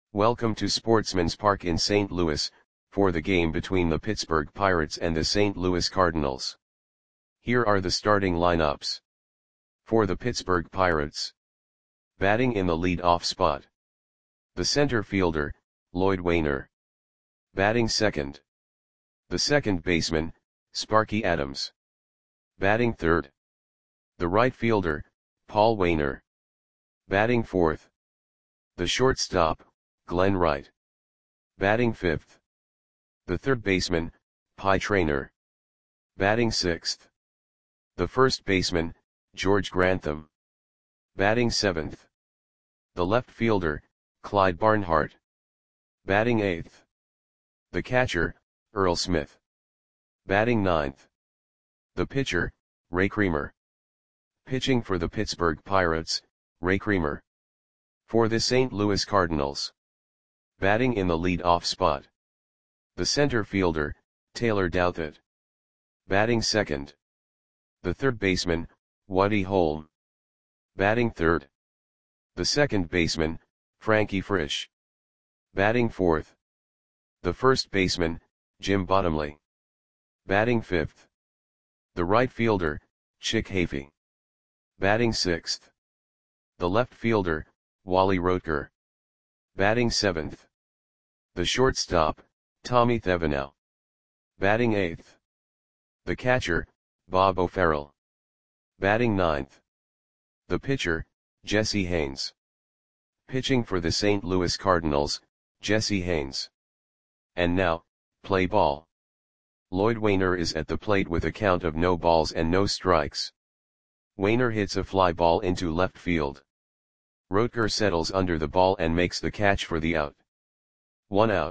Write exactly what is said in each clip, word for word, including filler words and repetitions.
Welcome to Sportsman's Park in Saint Louis, for the game between the Pittsburgh Pirates and the Saint Louis Cardinals. Here are the starting lineups. For the Pittsburgh Pirates. Batting in the lead-off spot. The center fielder, Lloyd Waner. Batting second. The second baseman, Sparky Adams. Batting third. The right fielder, Paul Waner. Batting fourth. The shortstop, Glenn Wright. Batting fifth. The third baseman, Pie Traynor. Batting sixth. The first baseman, George Grantham. Batting seventh. The left fielder, Clyde Barnhart. Batting eighth. The catcher, Earl Smith. Batting ninth. The pitcher, Ray Creamer. Pitching for the Pittsburgh Pirates, Ray Creamer. For the Saint Louis Cardinals. Batting in the lead-off spot. The center fielder, Taylor Douthit. Batting second. The third baseman, Woody Holm. Batting third. The second baseman, Frankie Frisch. Batting fourth. The first baseman, Jim Bottomley. Batting fifth. The right fielder, Chick Hafey. Batting sixth. The left fielder, Wally Rotker. Batting seventh. The shortstop, Tommy Thevenot. Batting eighth. The catcher, Bob O'Farrell. Batting ninth. The pitcher, Jesse Haynes. Pitching for the Saint Louis Cardinals, Jesse Haynes. And now, play ball. Lloyd Waner is at the plate with a count of no balls and no strikes. Waner hits a fly ball into left field. Rotker settles under the ball and makes the catch for the out. One out.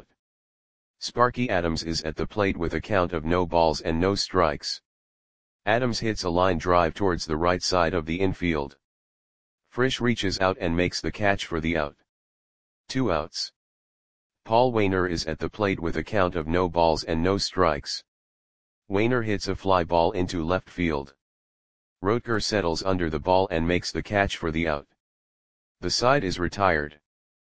Sparky Adams is at the plate with a count of no balls and no strikes. Adams hits a line drive towards the right side of the infield. Frisch reaches out and makes the catch for the out. Two outs. Paul Waner is at the plate with a count of no balls and no strikes. Waner hits a fly ball into left field. Rotker settles under the ball and makes the catch for the out. The side is retired.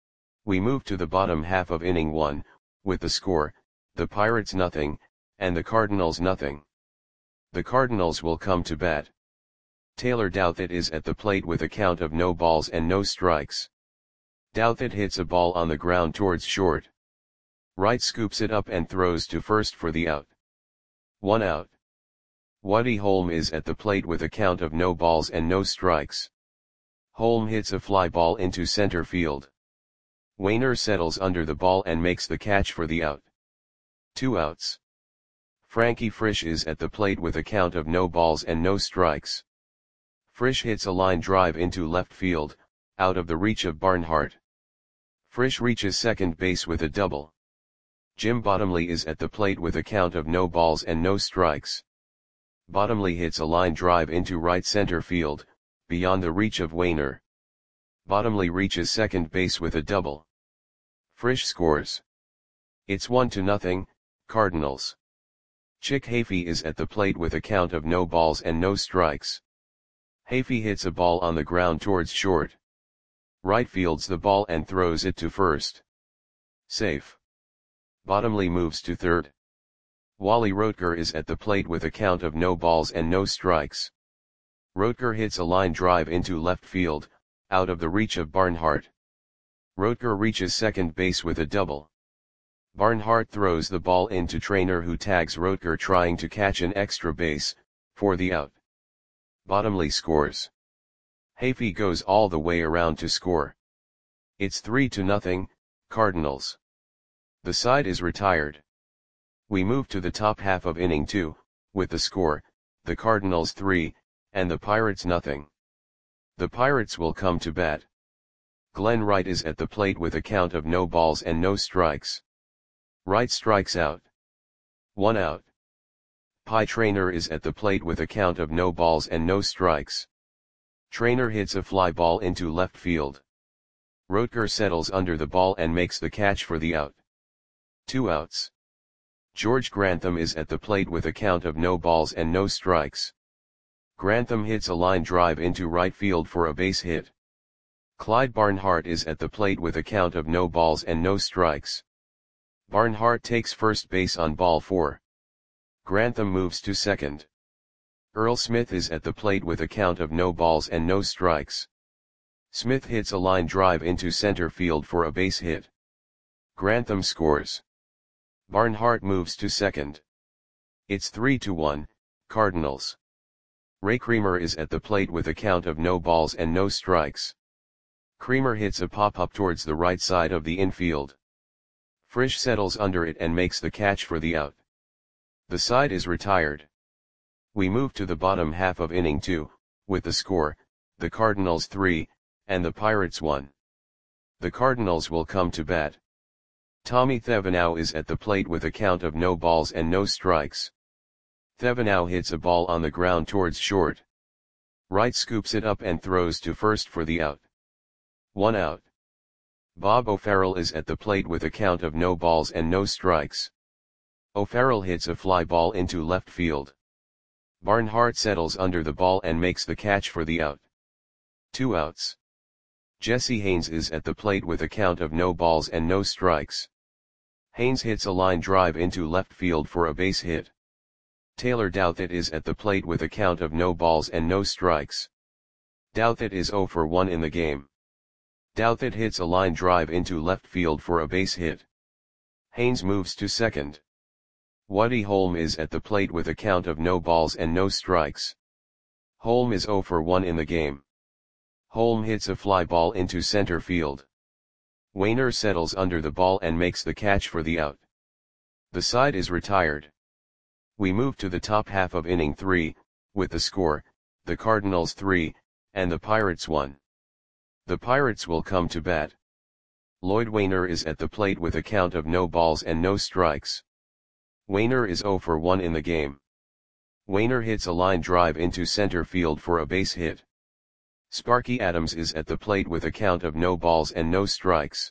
We move to the bottom half of inning one, with the score, the Pirates nothing, and the Cardinals nothing. The Cardinals will come to bat. Taylor Douthit is at the plate with a count of no balls and no strikes. Douthit hits a ball on the ground towards short. Wright scoops it up and throws to first for the out. One out. Woody Holm is at the plate with a count of no balls and no strikes. Holm hits a fly ball into center field. Waner settles under the ball and makes the catch for the out. Two outs. Frankie Frisch is at the plate with a count of no balls and no strikes. Frisch hits a line drive into left field, out of the reach of Barnhart. Frisch reaches second base with a double. Jim Bottomley is at the plate with a count of no balls and no strikes. Bottomley hits a line drive into right center field, beyond the reach of Waner. Bottomley reaches second base with a double. Frisch scores. It's one to nothing, Cardinals. Chick Hafey is at the plate with a count of no balls and no strikes. Hafey hits a ball on the ground towards short. Right fields the ball and throws it to first. Safe. Bottomley moves to third. Wally Rotker is at the plate with a count of no balls and no strikes. Rotker hits a line drive into left field, out of the reach of Barnhart. Rotker reaches second base with a double. Barnhart throws the ball into Traynor, who tags Rotker trying to catch an extra base, for the out. Bottomley scores. Hafey goes all the way around to score. It's three to nothing, Cardinals. The side is retired. We move to the top half of inning two, with the score, the Cardinals three, and the Pirates nothing. The Pirates will come to bat. Glenn Wright is at the plate with a count of no balls and no strikes. Wright strikes out. One out. Pie Traynor is at the plate with a count of no balls and no strikes. Traynor hits a fly ball into left field. Rotker settles under the ball and makes the catch for the out. Two outs. George Grantham is at the plate with a count of no balls and no strikes. Grantham hits a line drive into right field for a base hit. Clyde Barnhart is at the plate with a count of no balls and no strikes. Barnhart takes first base on ball four. Grantham moves to second. Earl Smith is at the plate with a count of no balls and no strikes. Smith hits a line drive into center field for a base hit. Grantham scores. Barnhart moves to second. It's three to one, Cardinals. Ray Creamer is at the plate with a count of no balls and no strikes. Creamer hits a pop-up towards the right side of the infield. Frisch settles under it and makes the catch for the out. The side is retired. We move to the bottom half of inning two, with the score, the Cardinals three, and the Pirates one. The Cardinals will come to bat. Tommy Thevenot is at the plate with a count of no balls and no strikes. Thevenot hits a ball on the ground towards short. Wright scoops it up and throws to first for the out. One out. Bob O'Farrell is at the plate with a count of no balls and no strikes. O'Farrell hits a fly ball into left field. Barnhart settles under the ball and makes the catch for the out. Two outs. Jesse Haynes is at the plate with a count of no balls and no strikes. Haynes hits a line drive into left field for a base hit. Taylor Douthit is at the plate with a count of no balls and no strikes. Douthit is oh for one in the game. Douthit hits a line drive into left field for a base hit. Haynes moves to second. Woody Holm is at the plate with a count of no balls and no strikes. Holm is oh for one in the game. Holm hits a fly ball into center field. Wainer settles under the ball and makes the catch for the out. The side is retired. We move to the top half of inning three, with the score, the Cardinals three, and the Pirates one. The Pirates will come to bat. Lloyd Wainer is at the plate with a count of no balls and no strikes. Wainer is oh for one in the game. Wainer hits a line drive into center field for a base hit. Sparky Adams is at the plate with a count of no balls and no strikes.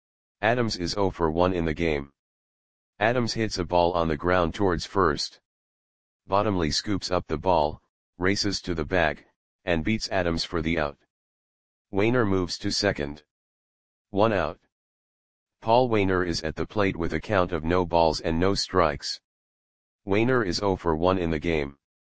Adams is oh for one in the game. Adams hits a ball on the ground towards first. Bottomley scoops up the ball, races to the bag, and beats Adams for the out. Wainer moves to second. One out. Paul Wainer is at the plate with a count of no balls and no strikes. Wainer is oh for one in the game.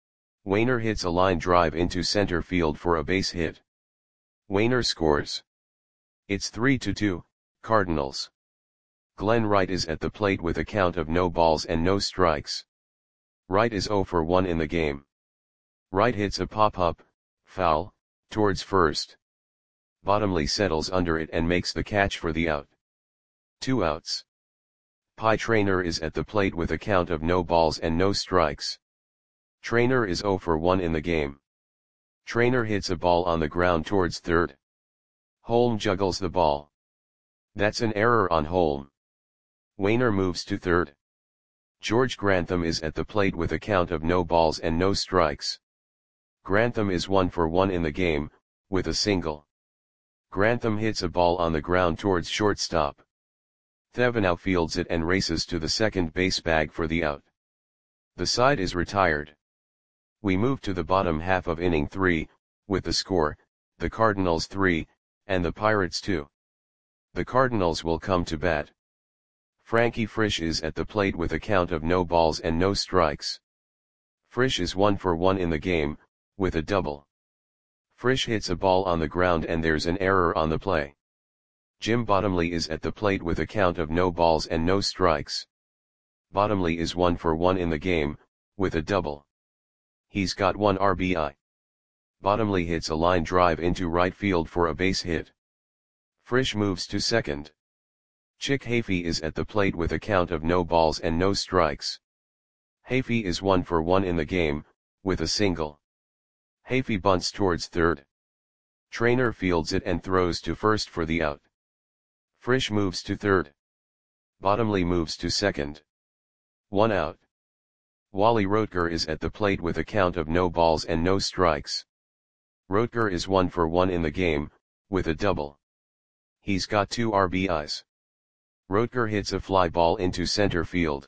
Wainer hits a line drive into center field for a base hit. Wainer scores. It's three to two, Cardinals. Glenn Wright is at the plate with a count of no balls and no strikes. Wright is oh for one in the game. Wright hits a pop-up, foul, towards first. Bottomley settles under it and makes the catch for the out. Two outs. Pie Traynor is at the plate with a count of no balls and no strikes. Traynor is oh for one in the game. Traynor hits a ball on the ground towards third. Holm juggles the ball. That's an error on Holm. Wainer moves to third. George Grantham is at the plate with a count of no balls and no strikes. Grantham is one for one in the game, with a single. Grantham hits a ball on the ground towards shortstop. Thevenot fields it and races to the second base bag for the out. The side is retired. We move to the bottom half of inning three, with the score, the Cardinals three, and the Pirates two. The Cardinals will come to bat. Frankie Frisch is at the plate with a count of no balls and no strikes. Frisch is one for one in the game, with a double. Frisch hits a ball on the ground and there's an error on the play. Jim Bottomley is at the plate with a count of no balls and no strikes. Bottomley is one for one in the game, with a double. He's got one R B I. Bottomley hits a line drive into right field for a base hit. Frisch moves to second. Chick Hafey is at the plate with a count of no balls and no strikes. Hafey is one for one in the game, with a single. Hafey bunts towards third. Traynor fields it and throws to first for the out. Frisch moves to third. Bottomley moves to second. One out. Wally Roetger is at the plate with a count of no balls and no strikes. Roetger is one for one in the game, with a double. He's got two R B Is. Roetger hits a fly ball into center field.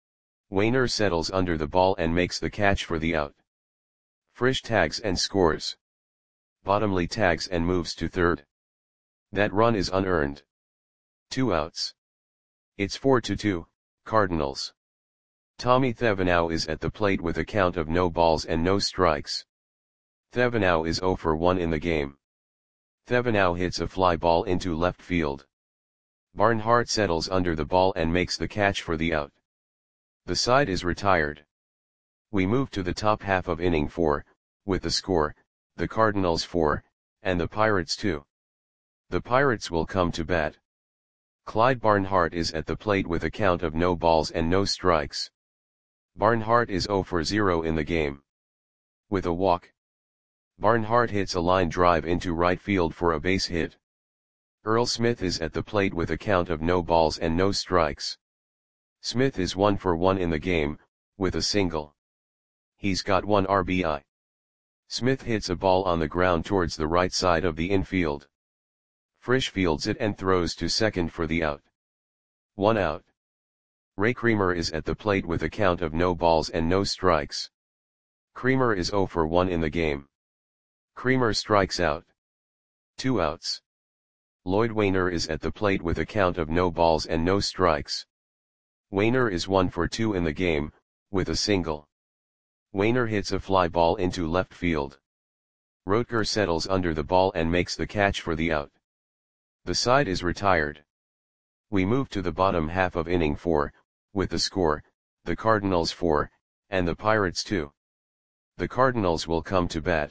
Wainer settles under the ball and makes the catch for the out. Frisch tags and scores. Bottomley tags and moves to third. That run is unearned. Two outs. It's four to two, Cardinals. Tommy Thevenot is at the plate with a count of no balls and no strikes. Thevenot is oh for one in the game. Thevenot hits a fly ball into left field. Barnhart settles under the ball and makes the catch for the out. The side is retired. We move to the top half of inning four, with the score, the Cardinals four, and the Pirates two. The Pirates will come to bat. Clyde Barnhart is at the plate with a count of no balls and no strikes. Barnhart is oh for zero in the game. With a walk, Barnhart hits a line drive into right field for a base hit. Earl Smith is at the plate with a count of no balls and no strikes. Smith is one for one in the game, with a single. He's got one R B I. Smith hits a ball on the ground towards the right side of the infield. Frisch fields it and throws to second for the out. One out. Ray Creamer is at the plate with a count of no balls and no strikes. Creamer is oh for one in the game. Creamer strikes out. Two outs. Lloyd Wainer is at the plate with a count of no balls and no strikes. Wainer is one for two in the game, with a single. Wainer hits a fly ball into left field. Rotker settles under the ball and makes the catch for the out. The side is retired. We move to the bottom half of inning four, with the score, the Cardinals four, and the Pirates two. The Cardinals will come to bat.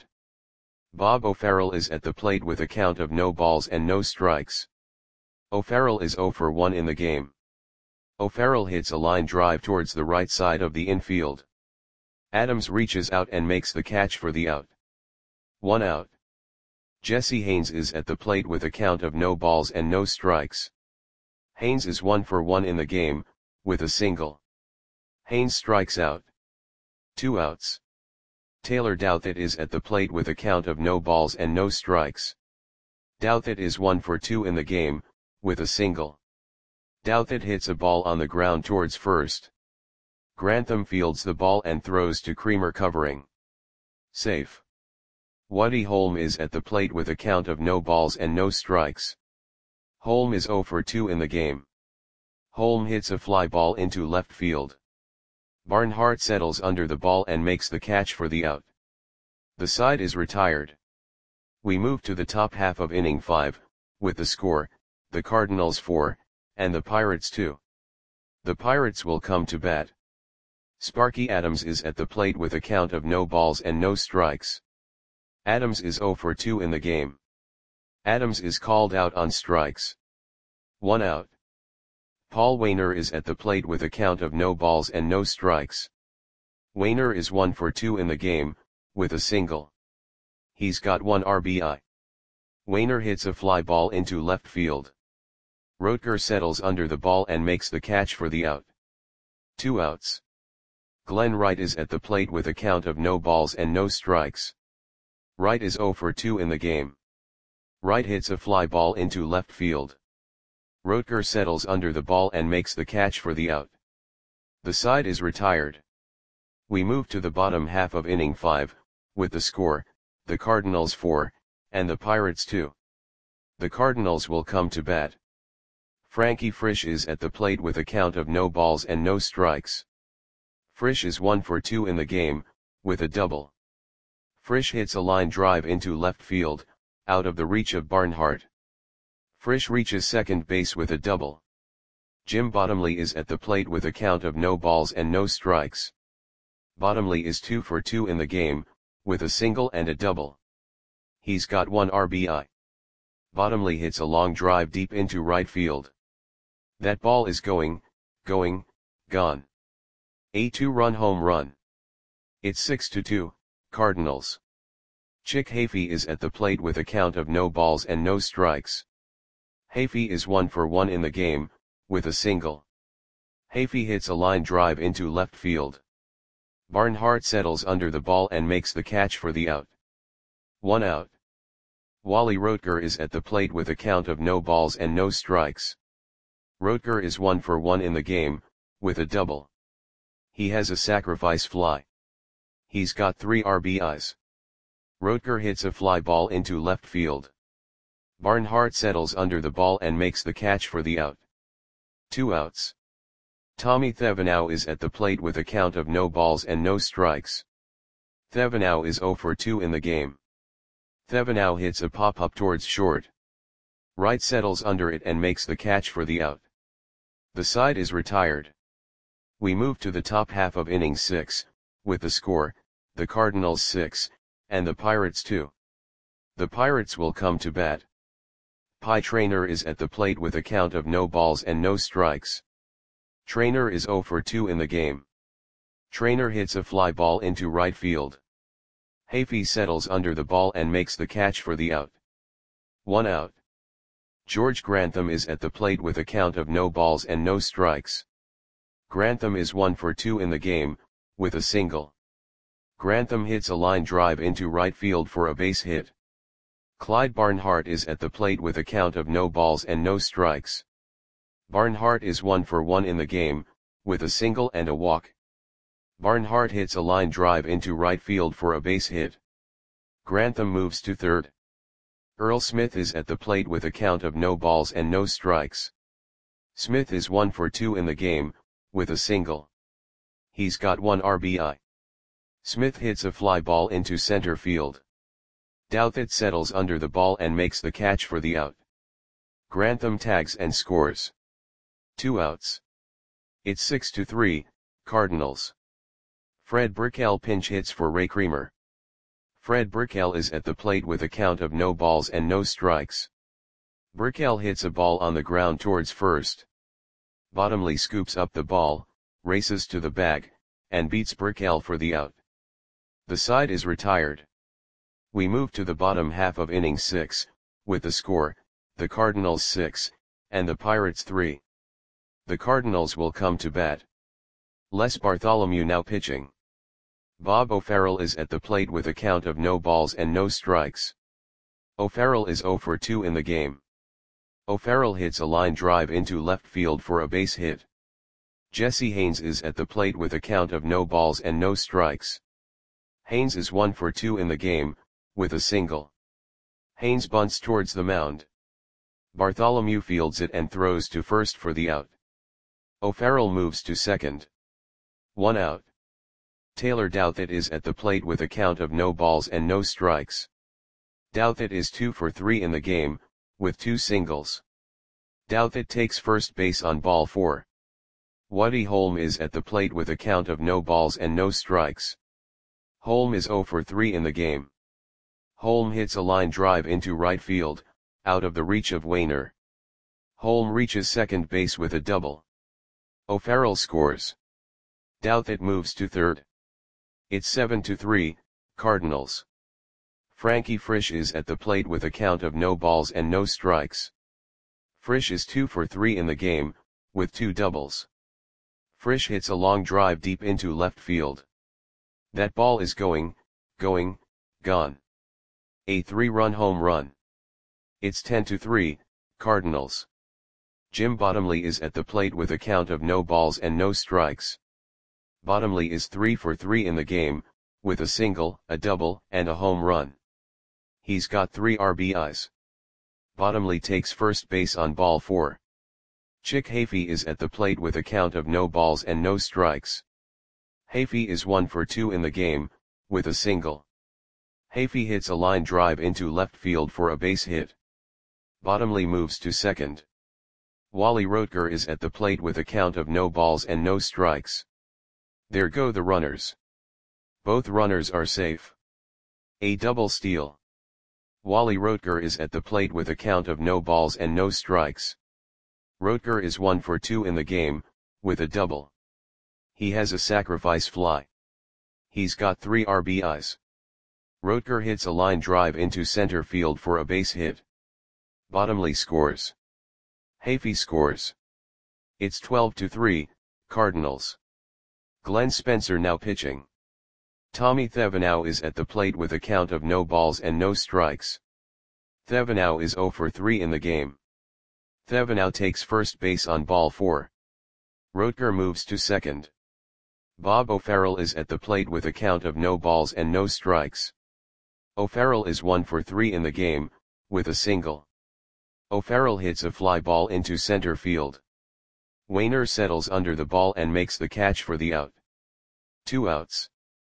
Bob O'Farrell is at the plate with a count of no balls and no strikes. O'Farrell is oh for one in the game. O'Farrell hits a line drive towards the right side of the infield. Adams reaches out and makes the catch for the out. One out. Jesse Haynes is at the plate with a count of no balls and no strikes. Haynes is one for one in the game, with a single. Haynes strikes out. Two outs. Taylor Douthit is at the plate with a count of no balls and no strikes. Douthit is one for two in the game, with a single. Douthit hits a ball on the ground towards first. Grantham fields the ball and throws to Creamer covering. Safe. Woody Holm is at the plate with a count of no balls and no strikes. Holm is oh for two in the game. Holm hits a fly ball into left field. Barnhart settles under the ball and makes the catch for the out. The side is retired. We move to the top half of inning five, with the score, the Cardinals four, and the Pirates two. The Pirates will come to bat. Sparky Adams is at the plate with a count of no balls and no strikes. Adams is oh for two in the game. Adams is called out on strikes. One out. Paul Wainer is at the plate with a count of no balls and no strikes. Wainer is one for two in the game, with a single. He's got one R B I. Wainer hits a fly ball into left field. Rotker settles under the ball and makes the catch for the out. Two outs. Glenn Wright is at the plate with a count of no balls and no strikes. Wright is oh for two in the game. Wright hits a fly ball into left field. Rotker settles under the ball and makes the catch for the out. The side is retired. We move to the bottom half of inning five, with the score, the Cardinals four, and the Pirates two. The Cardinals will come to bat. Frankie Frisch is at the plate with a count of no balls and no strikes. Frisch is one for two in the game, with a double. Frisch hits a line drive into left field, out of the reach of Barnhart. Frisch reaches second base with a double. Jim Bottomley is at the plate with a count of no balls and no strikes. Bottomley is two for two in the game, with a single and a double. He's got one R B I. Bottomley hits a long drive deep into right field. That ball is going, going, gone. A two-run home run. It's six to two, Cardinals. Chick Hafey is at the plate with a count of no balls and no strikes. Hafey is one for one in the game, with a single. Hafey hits a line drive into left field. Barnhart settles under the ball and makes the catch for the out. One out. Wally Rotker is at the plate with a count of no balls and no strikes. Rotker is one for one in the game, with a double. He has a sacrifice fly. He's got three R B Is. Rotker hits a fly ball into left field. Barnhart settles under the ball and makes the catch for the out. Two outs. Tommy Thevenot is at the plate with a count of no balls and no strikes. Thevenot is zero for two in the game. Thevenot hits a pop-up towards short. Wright settles under it and makes the catch for the out. The side is retired. We move to the top half of inning six, with the score, the Cardinals six, and the Pirates two. The Pirates will come to bat. Pie Traynor is at the plate with a count of no balls and no strikes. Traynor is zero for two in the game. Traynor hits a fly ball into right field. Hafey settles under the ball and makes the catch for the out. One out. George Grantham is at the plate with a count of no balls and no strikes. Grantham is one for two in the game, with a single. Grantham hits a line drive into right field for a base hit. Clyde Barnhart is at the plate with a count of no balls and no strikes. Barnhart is one for one in the game, with a single and a walk. Barnhart hits a line drive into right field for a base hit. Grantham moves to third. Earl Smith is at the plate with a count of no balls and no strikes. Smith is one for two in the game, with a single. He's got one R B I. Smith hits a fly ball into center field. Douthit settles under the ball and makes the catch for the out. Grantham tags and scores. Two outs. It's six to three, Cardinals. Fred Burkell pinch hits for Ray Creamer. Fred Burkell is at the plate with a count of no balls and no strikes. Burkell hits a ball on the ground towards first. Bottomley scoops up the ball, races to the bag, and beats Burkell for the out. The side is retired. We move to the bottom half of inning six, with the score, the Cardinals six, and the Pirates three. The Cardinals will come to bat. Les Bartholomew now pitching. Bob O'Farrell is at the plate with a count of no balls and no strikes. O'Farrell is zero for two in the game. O'Farrell hits a line drive into left field for a base hit. Jesse Haynes is at the plate with a count of no balls and no strikes. Haynes is one for two in the game, with a single. Haynes bunts towards the mound. Bartholomew fields it and throws to first for the out. O'Farrell moves to second. One out. Taylor Douthit is at the plate with a count of no balls and no strikes. Douthit is two for three in the game, with two singles. Douthit takes first base on ball four. Woody Holm is at the plate with a count of no balls and no strikes. Holm is zero for three in the game. Holm hits a line drive into right field, out of the reach of Wainer. Holm reaches second base with a double. O'Farrell scores. Douthit moves to third. It's seven to three, Cardinals. Frankie Frisch is at the plate with a count of no balls and no strikes. Frisch is two for three in the game, with two doubles. Frisch hits a long drive deep into left field. That ball is going, going, gone. A three-run home run. It's ten to three, Cardinals. Jim Bottomley is at the plate with a count of no balls and no strikes. Bottomley is three for three in the game, with a single, a double, and a home run. He's got three R B Is. Bottomley takes first base on ball four. Chick Hafey is at the plate with a count of no balls and no strikes. Hafey is one for two in the game, with a single. Hafey hits a line drive into left field for a base hit. Bottomley moves to second. Wally Roetger is at the plate with a count of no balls and no strikes. There go the runners. Both runners are safe. A double steal. Wally Roetger is at the plate with a count of no balls and no strikes. Roetger is one for two in the game, with a double. He has a sacrifice fly. He's got three R B Is. Roetger hits a line drive into center field for a base hit. Bottomley scores. Hafey scores. It's twelve to three, Cardinals. Glenn Spencer now pitching. Tommy Thevenot is at the plate with a count of no balls and no strikes. Thevenot is zero for three in the game. Thevenot takes first base on ball four. Roetger moves to second. Bob O'Farrell is at the plate with a count of no balls and no strikes. O'Farrell is one for three in the game, with a single. O'Farrell hits a fly ball into center field. Wainer settles under the ball and makes the catch for the out. Two outs.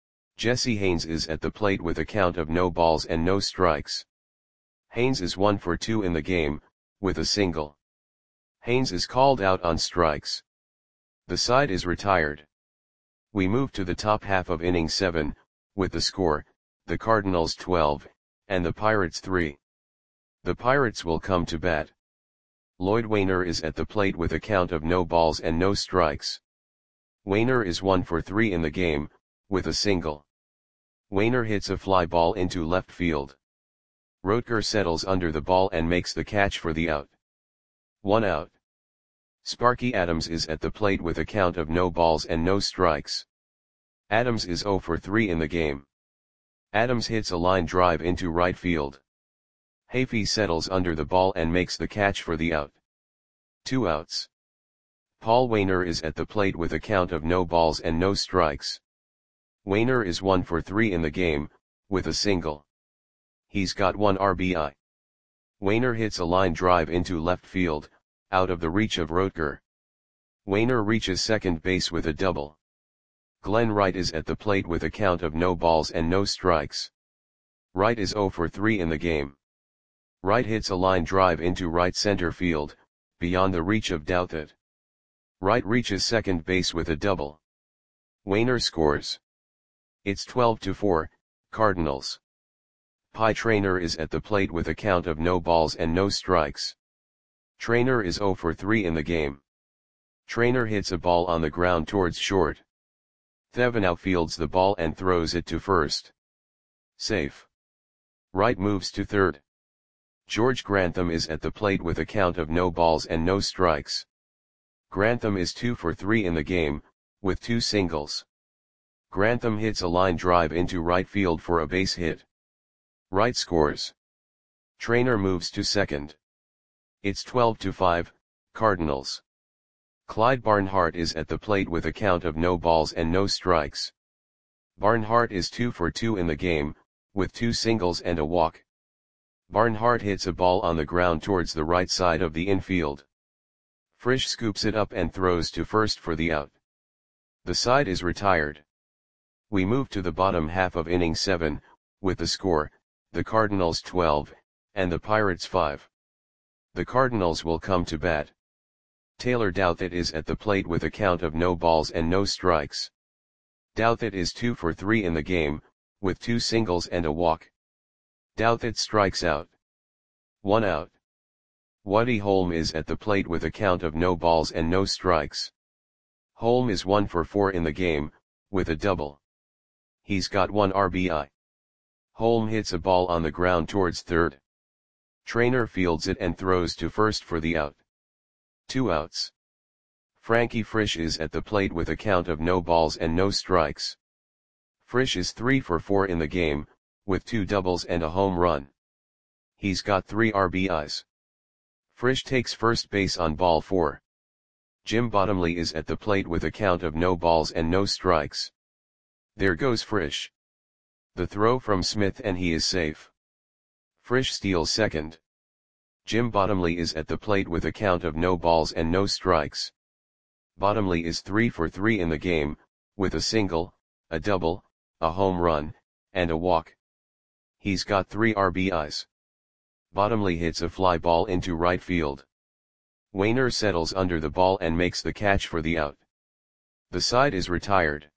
Jesse Haynes is at the plate with a count of no balls and no strikes. Haynes is one for two in the game, with a single. Haynes is called out on strikes. The side is retired. We move to the top half of inning seven, with the score, the Cardinals twelve, and the Pirates three. The Pirates will come to bat. Lloyd Wainer is at the plate with a count of no balls and no strikes. Wainer is one for three in the game, with a single. Wainer hits a fly ball into left field. Rotker settles under the ball and makes the catch for the out. One out. Sparky Adams is at the plate with a count of no balls and no strikes. Adams is zero for three in the game. Adams hits a line drive into right field. Hafey settles under the ball and makes the catch for the out. Two outs. Paul Wainer is at the plate with a count of no balls and no strikes. Wainer is one for three in the game, with a single. He's got one R B I. Wainer hits a line drive into left field, out of the reach of Rotker. Wainer reaches second base with a double. Glenn Wright is at the plate with a count of no balls and no strikes. Wright is zero for three in the game. Wright hits a line drive into right center field, beyond the reach of Douthit. Wright reaches second base with a double. Wainer scores. It's twelve to four, Cardinals. Pie Traynor is at the plate with a count of no balls and no strikes. Traynor is zero for three in the game. Traynor hits a ball on the ground towards short. Thevenot fields the ball and throws it to first. Safe. Wright moves to third. George Grantham is at the plate with a count of no balls and no strikes. Grantham is two for three in the game, with two singles. Grantham hits a line drive into right field for a base hit. Wright scores. Traynor moves to second. It's twelve to five, Cardinals. Clyde Barnhart is at the plate with a count of no balls and no strikes. Barnhart is two for two in the game, with two singles and a walk. Barnhart hits a ball on the ground towards the right side of the infield. Frisch scoops it up and throws to first for the out. The side is retired. We move to the bottom half of inning seven, with the score, the Cardinals twelve, and the Pirates five. The Cardinals will come to bat. Taylor Douthit is at the plate with a count of no balls and no strikes. Douthit is two for three in the game, with two singles and a walk. Douthit strikes out. One out. Woody Holm is at the plate with a count of no balls and no strikes. Holm is one for four in the game, with a double. He's got one R B I. Holm hits a ball on the ground towards third. Traynor fields it and throws to first for the out. Two outs. Frankie Frisch is at the plate with a count of no balls and no strikes. Frisch is three for four in the game, with two doubles and a home run. He's got three R B Is. Frisch takes first base on ball four. Jim Bottomley is at the plate with a count of no balls and no strikes. There goes Frisch. The throw from Smith and he is safe. Frisch steals second. Jim Bottomley is at the plate with a count of no balls and no strikes. Bottomley is three for three in the game, with a single, a double, a home run, and a walk. He's got three R B Is. Bottomley hits a fly ball into right field. Wainer settles under the ball and makes the catch for the out. The side is retired.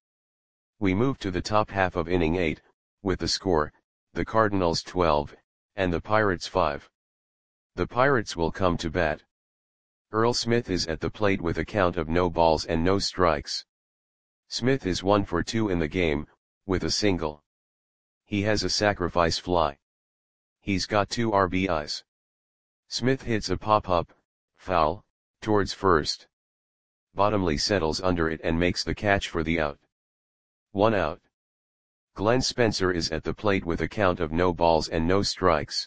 We move to the top half of inning eight, with the score, the Cardinals twelve, and the Pirates five. The Pirates will come to bat. Earl Smith is at the plate with a count of no balls and no strikes. Smith is one for two in the game, with a single. He has a sacrifice fly. He's got two R B Is. Smith hits a pop-up, foul, towards first. Bottomley settles under it and makes the catch for the out. One out. Glenn Spencer is at the plate with a count of no balls and no strikes.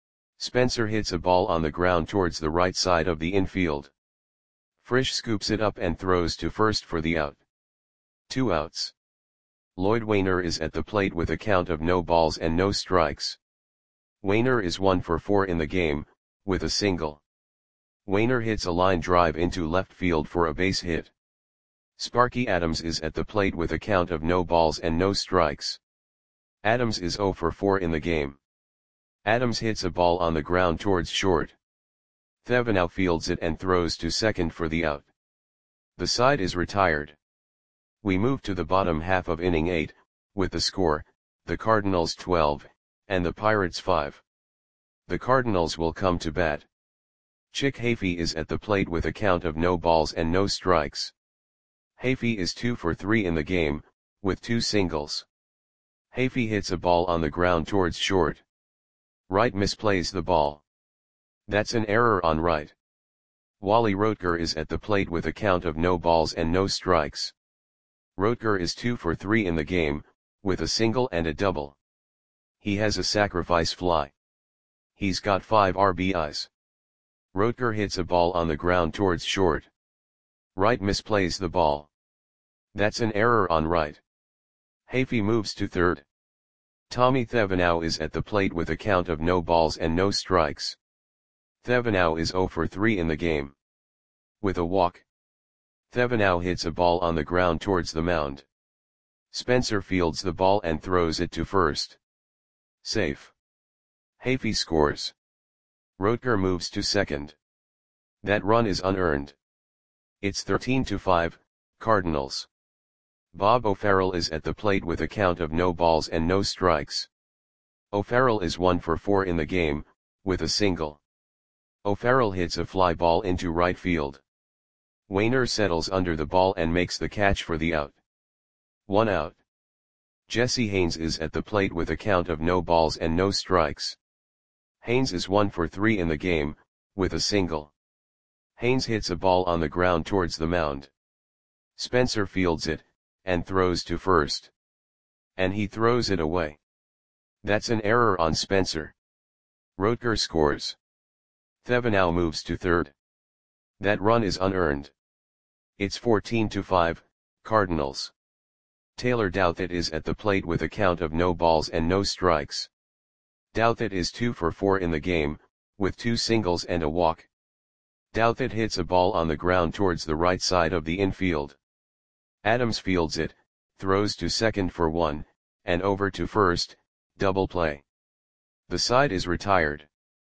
Spencer hits a ball on the ground towards the right side of the infield. Frisch scoops it up and throws to first for the out. Two outs. Lloyd Wainer is at the plate with a count of no balls and no strikes. Wainer is one for four in the game, with a single. Wainer hits a line drive into left field for a base hit. Sparky Adams is at the plate with a count of no balls and no strikes. Adams is zero for four in the game. Adams hits a ball on the ground towards short. Thevenot fields it and throws to second for the out. The side is retired. We move to the bottom half of inning eight, with the score, the Cardinals twelve, and the Pirates five. The Cardinals will come to bat. Chick Hafey is at the plate with a count of no balls and no strikes. Hafey is two for three in the game, with two singles. Hafey hits a ball on the ground towards short. Wright misplays the ball. That's an error on right. Wally Roetger is at the plate with a count of no balls and no strikes. Roetger is two for three in the game, with a single and a double. He has a sacrifice fly. He's got five R B Is. Roetger hits a ball on the ground towards short. Wright misplays the ball. That's an error on right. Hafey moves to third. Tommy Thevenot is at the plate with a count of no balls and no strikes. Thevenot is zero for three in the game. With a walk. Thevenot hits a ball on the ground towards the mound. Spencer fields the ball and throws it to first. Safe. Hafey scores. Roetger moves to second. That run is unearned. It's thirteen to five, Cardinals. Bob O'Farrell is at the plate with a count of no balls and no strikes. O'Farrell is one for four in the game, with a single. O'Farrell hits a fly ball into right field. Wainer settles under the ball and makes the catch for the out. One out. Jesse Haynes is at the plate with a count of no balls and no strikes. Haynes is one for three in the game, with a single. Haynes hits a ball on the ground towards the mound. Spencer fields it, and throws to first. And he throws it away. That's an error on Spencer. Roetger scores. Thevenot moves to third. That run is unearned. It's fourteen to five, Cardinals. Taylor Douthit is at the plate with a count of no balls and no strikes. Douthit is two for four in the game, with two singles and a walk. Douthit hits a ball on the ground towards the right side of the infield. Adams fields it, throws to second for one, and over to first, double play. The side is retired.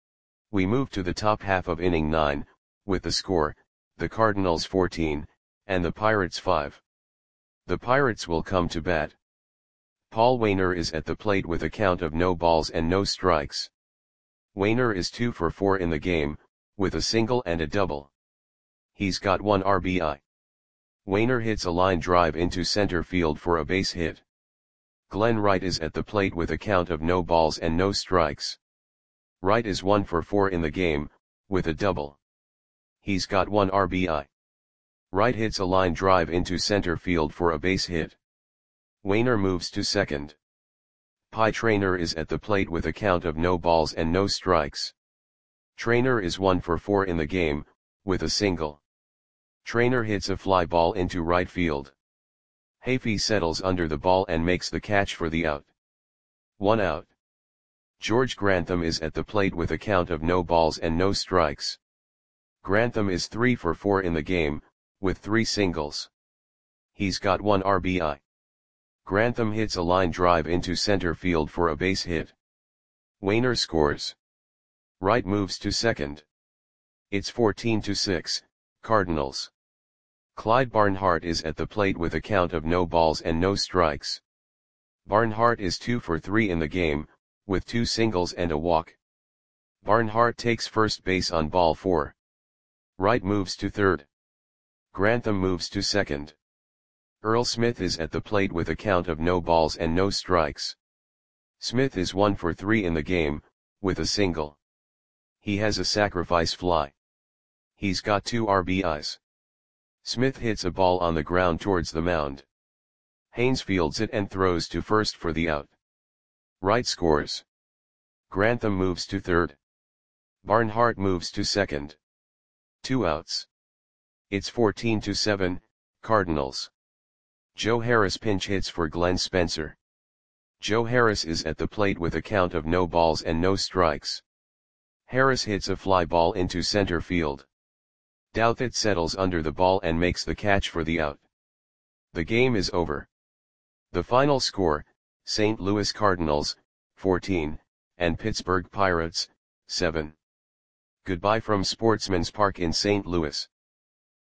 We move to the top half of inning nine, with the score, the Cardinals fourteen, and the Pirates five. The Pirates will come to bat. Paul Wainer is at the plate with a count of no balls and no strikes. Wainer is two for four in the game, with a single and a double. He's got one R B I. Wainer hits a line drive into center field for a base hit. Glenn Wright is at the plate with a count of no balls and no strikes. Wright is one for four in the game, with a double. He's got one R B I. Wright hits a line drive into center field for a base hit. Wainer moves to second. Pie Traynor is at the plate with a count of no balls and no strikes. Traynor is one for four in the game, with a single. Traynor hits a fly ball into right field. Hafey settles under the ball and makes the catch for the out. One out. George Grantham is at the plate with a count of no balls and no strikes. Grantham is three for four in the game, with three singles. He's got one R B I. Grantham hits a line drive into center field for a base hit. Wainer scores. Wright moves to second. It's fourteen to six, Cardinals. Clyde Barnhart is at the plate with a count of no balls and no strikes. Barnhart is two for three in the game, with two singles and a walk. Barnhart takes first base on ball four. Wright moves to third. Grantham moves to second. Earl Smith is at the plate with a count of no balls and no strikes. Smith is one for three in the game, with a single. He has a sacrifice fly. He's got two R B Is. Smith hits a ball on the ground towards the mound. Haynes fields it and throws to first for the out. Wright scores. Grantham moves to third. Barnhart moves to second. Two outs. It's fourteen to seven, Cardinals. Joe Harris pinch hits for Glenn Spencer. Joe Harris is at the plate with a count of no balls and no strikes. Harris hits a fly ball into center field. Douthit settles under the ball and makes the catch for the out. The game is over. The final score, Saint Louis Cardinals, fourteen, and Pittsburgh Pirates, seven. Goodbye from Sportsman's Park in Saint Louis.